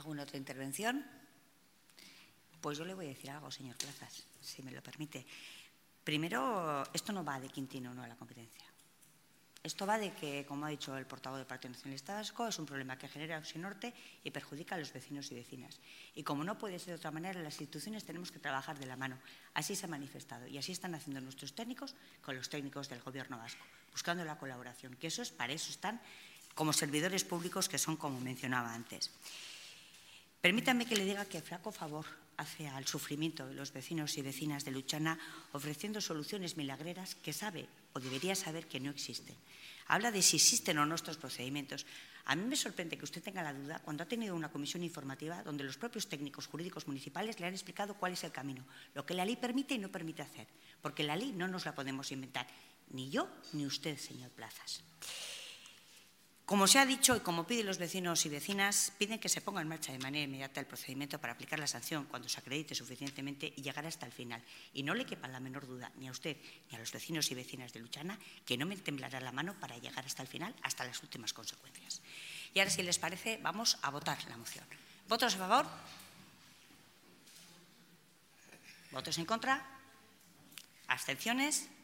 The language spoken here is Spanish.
¿Alguna otra intervención? Pues yo le voy a decir algo, señor Plazas, si me lo permite. Primero, esto no va de quién tiene o no la competencia. Esto va de que, como ha dicho el portavoz del Partido Nacionalista Vasco, es un problema que genera Oxinorte y perjudica a los vecinos y vecinas. Y como no puede ser de otra manera, las instituciones tenemos que trabajar de la mano. Así se ha manifestado y así están haciendo nuestros técnicos con los técnicos del Gobierno vasco, buscando la colaboración, que para eso están como servidores públicos que son, como mencionaba antes. Permítame que le diga que flaco favor hace al sufrimiento de los vecinos y vecinas de Luchana ofreciendo soluciones milagreras que sabe o debería saber que no existen. Habla de si existen o no estos procedimientos. A mí me sorprende que usted tenga la duda cuando ha tenido una comisión informativa donde los propios técnicos jurídicos municipales le han explicado cuál es el camino, lo que la ley permite y no permite hacer, porque la ley no nos la podemos inventar, ni yo ni usted, señor Plazas. Como se ha dicho y como piden los vecinos y vecinas, piden que se ponga en marcha de manera inmediata el procedimiento para aplicar la sanción cuando se acredite suficientemente y llegar hasta el final. Y no le quepa la menor duda, ni a usted ni a los vecinos y vecinas de Luchana, que no me temblará la mano para llegar hasta el final, hasta las últimas consecuencias. Y ahora, si les parece, vamos a votar la moción. ¿Votos a favor? ¿Votos en contra? ¿Abstenciones?